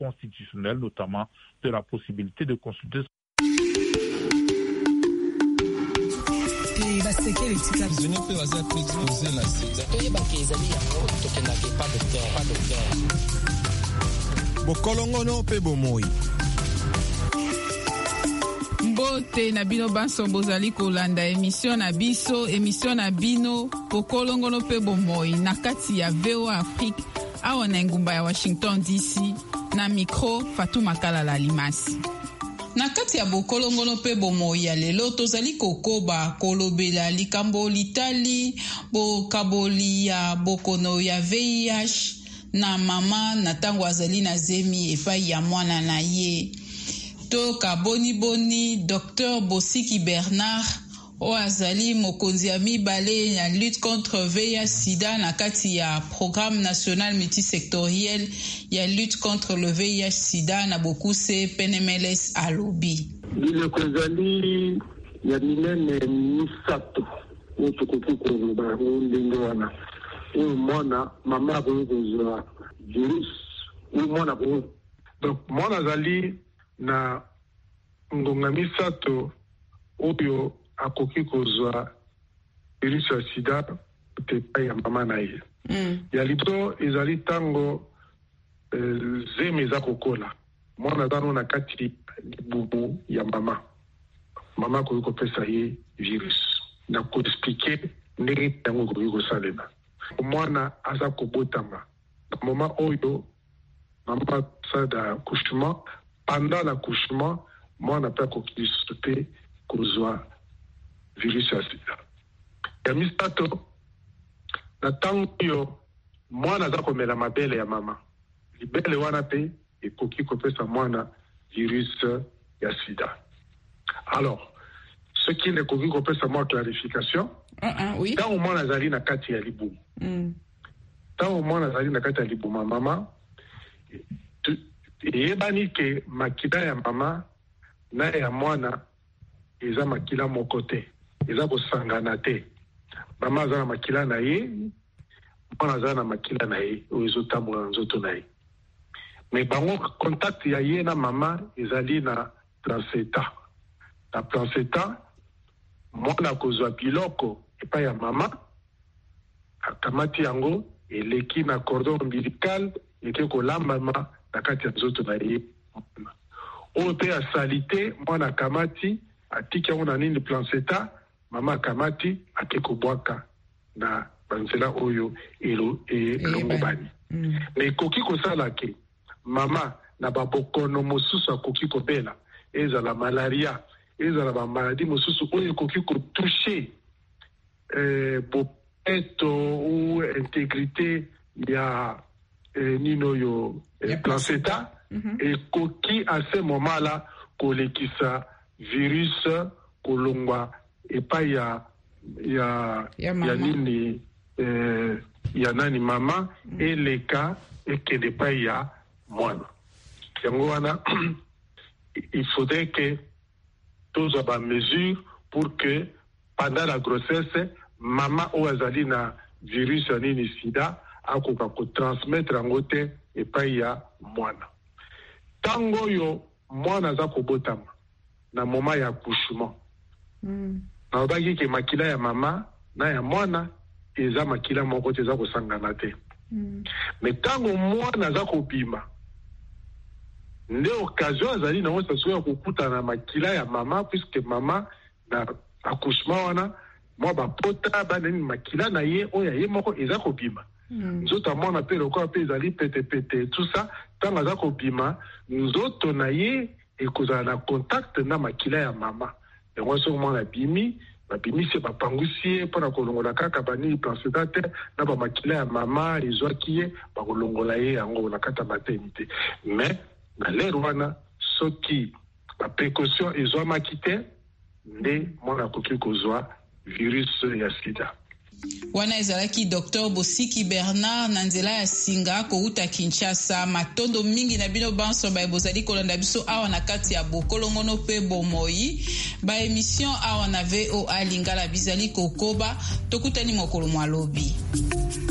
constitutionnelle, notamment de la possibilité de consulter. Bokolongono pe bomoi. Mbote na bino banso bozali kolanda émission na bino bokolongono pe bomoi na kati ya VOA Afrique awa na ngumba ya Washington DC na micro Fatou Makala Limasi. Na kati ya bokolongono pe bomoi ya lelo tozali kokoba kolobela likambo litali bokaboli ya bokono ya VIH na mama na tango azali na zemi epai ya mwana na ye. Toka boni Dr Bosiki Bernard o azali mokonzi ya mibale ya lutte contre VIH sida na kati ya programme national multisectoriel ya lutte contre le VIH sida na Bokuse PNMLS alobi. Biloko ezali ya minene misato otokoki koloba ndenge wana oyo mwana mama akoki kozwa virus oyo mwana akoki. Donc mwana azali na ngonga misato oyo akoki kozwa virus ya sida epai ya mama na ye. Ya liboso ezali ntango zemi eza kokola mwana azano na kati libumu ya mama akoki kopesa ye virus na koexplike ndenge yango ekoki kosalema. Mwana aza kobotama na moma oyo mama asala accouchement. Pendant l'accouchement mwana mpe akoki te kozwa virus ya sida. Ya misato na ntango oyo mwana aza komela mabele ya mama libele wana mpe ekoki kopesa mwana virus ya sida. Alors ce qui ekoki kopesa mwa clarification oui. Ntango mwana azali na kati ya libumu ntango mwana azali na kati ya libumu ya mama eyebani ke makila ya mama na ya mwana eza makila moko te, eza kosangana te. Mama aza na makila na ye, mwana aza na makila na ye oyo ezotambola na nzoto na ye. Me bango contact ya ye na mama ezali na placenta. Na placenta mwana kozwa biloko epai ya mama akamati yango eleki na cordon ombilical eke kolambama na kati ya nzoto na ye. Oyo mpe asali te mwana akamati atiki yango na nini placenta mama akamati ake kobwaka na banzela oyo elongobani. Me ekoki kosala ke mama na babokono mosusu akoki kobela ezala malaria ezala bamaladi mosusu oyo ekoki kotouche bopeto ou intégrité ya nino yo placenta ekoki à ce moment-là kolekisa virus kolongwa epai ya nini ya nani mama eleka ekende epai ya mwana. Yango wana il faudrait que tozwa ba mesure pour que pendant la grossesse mama o azali na virus ya nini sida akoka kotransmettre yango te epai ya mwana. Tango yo mwana aza kobotama na moma ya accouchement nalobaki ke makila ya mama na ya mwana eza makila moko te eza kosangana te. Me tango mwana aza kobima nde occasion azali nango sasuka ya kokutana na makila ya mama puisque mama na accouchement wana mwa bapota banani makila na ye oyo ye moko eza kobima. Nzoto mwana mpe lokola mpe ezali pete tout ça ntango aza kobima nzoto na ye ekozala na contact na makila ya mama. Yango so mwana bimi babimisi bapangusi ye mpona kolongola kaka banini placenta te na bamakila ya mama ezwaki ye bakolongola ye yango na kati ya maternité. Mais na lere wana soki baprécaution ezwamaki te nde mwana akoki kozwa virus ya sida. Wana ezalaki Dr Bosiki Bernard na nzela ya singa kouta Kinshasa. Matondo mingi na bino banso ba bozali kolanda biso awa na kati ya bokolongono pe bomoi ba émission awa na VOA Lingala bizali kokoba tokutani mokolo mwalobi.